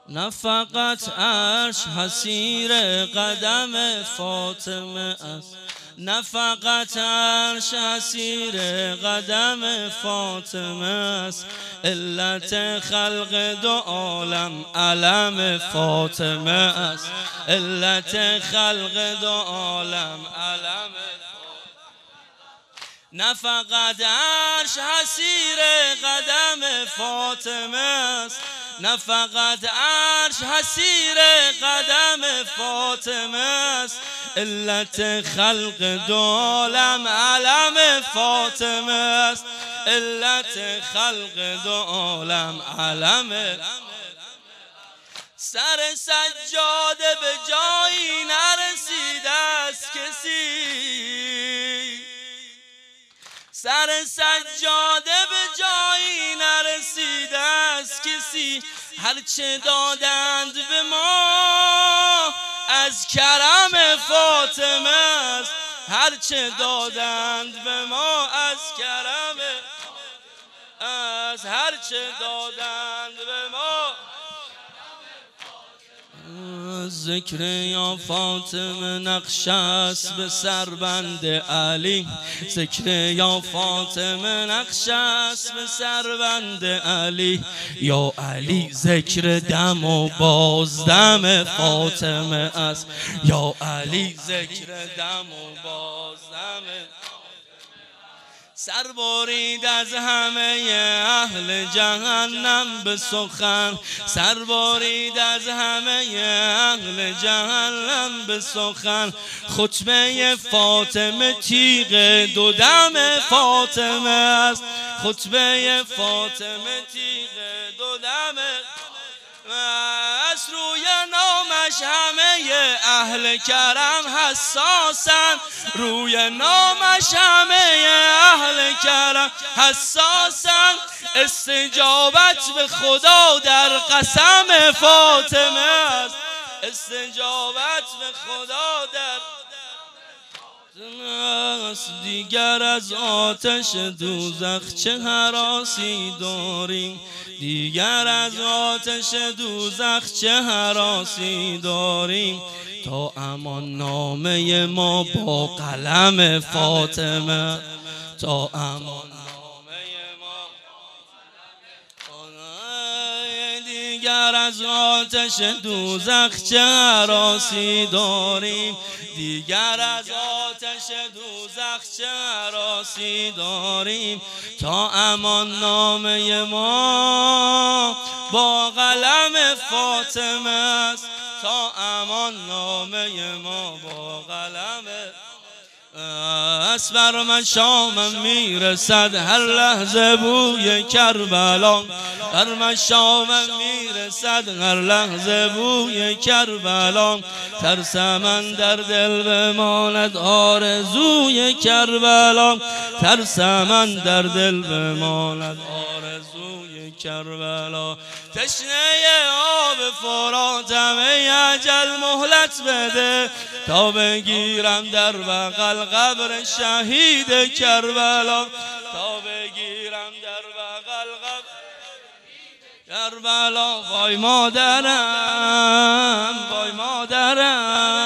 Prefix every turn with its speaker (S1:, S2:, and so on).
S1: نه فقط عرش حسیر قدم فاطمه است، نه فقط عرش حسیر قدم فاطمه است، علت خلق دو عالم علم فاطمه است، علت خلق دو عالم علم. نه فقط عرش حسیر قدم فاطمه است، نه فقط عرش حسیر قدم فاطمه است، علت خلق دو عالم علم فاطمه است، علت خلق دو عالم علم. سر سجاده به جایی نرسیده است کسی، سر سجاده به جایی نرسیده است کسی، هرچه دادند به ما از کرم فاطمه است، هرچه دادند به ما از کرم است، هرچه دادند به ما. ذکر یا فاطمه نقش است به سربند علی، ذکر یا فاطمه نقش است به سربند علی، یا علی ذکر دم و بازدم فاطمه است، یا علی ذکر دم و بازدم. سر برید از همه اهل جهنم به سخن، سر برید از همه اهل جهنم به سخن، خطبه فاطمه تیغ دو دم فاطمه است، خطبه فاطمه تیغ دو دم است، روی نامش همه اهل کرم حساسن، روی نامش همه اهل کرم حساسن، استجابت به خدا در قسم فاطمه است، استجابت به خدا در دیگر از آتش دوزخ چه هراسی داریم، دیگر از آتش دوزخ چه هراسی داریم، تا امان نامه ما با قلم فاطمه، تا امان دیگر از آتش دوزخ چه هراسی داریم، دیگر از آتش دوزخ چه هراسی داریم، تا امان نامه ما با قلم فاطمه است، تا امان نامه ما با قلم است. بر مشامم میرسد هر لحظه بوی کربلا، بر مشامم میرسد هر لحظه بوی کربلا، ترسم در دل بماند آرزوی کربلا، ترسم در دل بماند آرزوی کربلا. تشنه آب فراتم ای اجل مهلت بده، تا بگیرم در بغل قبر شهید کربلا، تا بگیرم در بغل قبر کربلا. وای مادرم، وای مادرم.